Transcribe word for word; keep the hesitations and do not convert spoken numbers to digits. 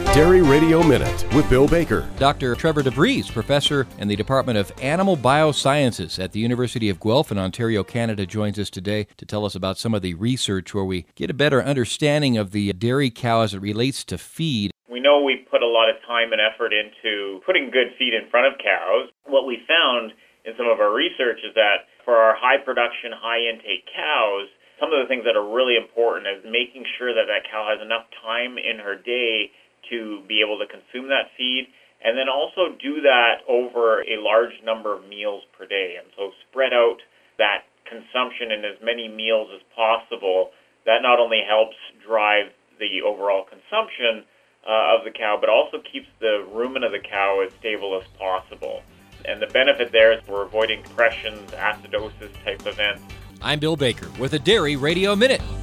Dairy Radio Minute with Bill Baker. Doctor Trevor DeVries, professor in the Department of Animal Biosciences at the University of Guelph in Ontario, Canada, joins us today to tell us about some of the research where we get a better understanding of the dairy cow as it relates to feed. We know we put a lot of time and effort into putting good feed in front of cows. What we found in some of our research is that for our high production, high intake cows, some of the things that are really important is making sure that that cow has enough time in her day to be able to consume that feed, and then also do that over a large number of meals per day. And so spread out that consumption in as many meals as possible. That not only helps drive the overall consumption uh, of the cow, but also keeps the rumen of the cow as stable as possible. And the benefit there is we're avoiding depressions, acidosis type events. I'm Bill Baker with a Dairy Radio Minute.